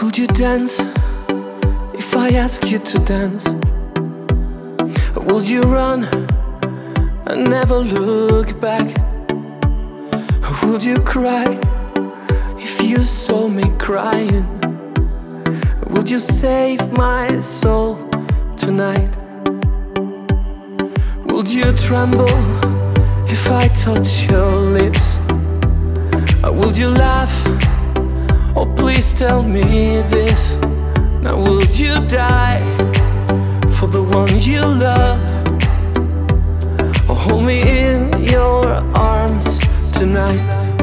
Would you dance if I ask you to dance? Or would you run and never look back? Or would you cry if you saw me crying? Or would you save my soul tonight? Would you tremble if I touch your lips? Or would you laugh? Oh, please tell me this. Now would you die for the one you love? Or hold me in your arms tonight?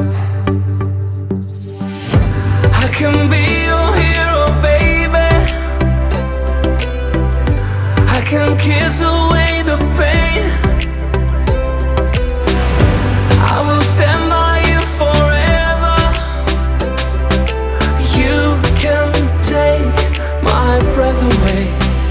I can be your hero, baby. I can kiss away the pain. I will stand by you forever. You can take my breath away.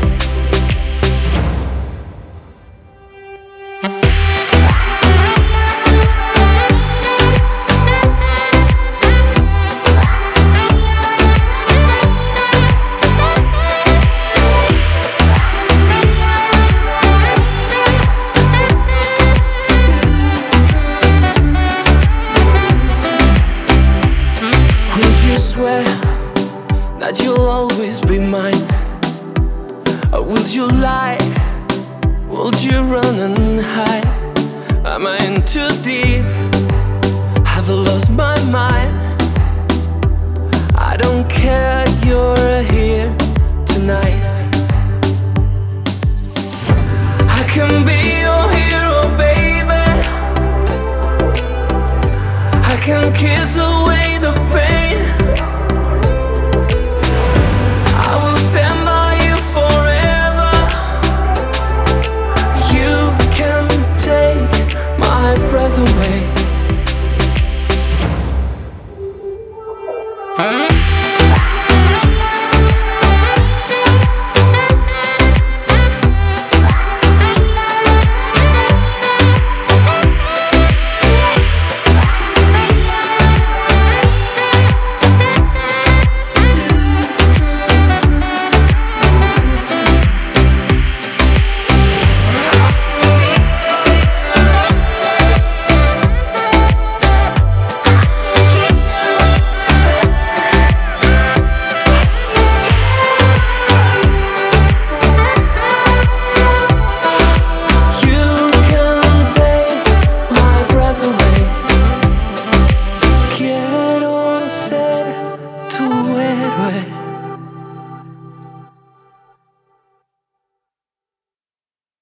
Swear that you'll always be mine? Or will you lie? Will you run and hide? Am I in too deep? Have I lost my mind? I don't care, you're here tonight. I can be your hero, baby. I can kiss away the pain. I will stand by you forever. You can take my breath away. Quiero ser tu héroe.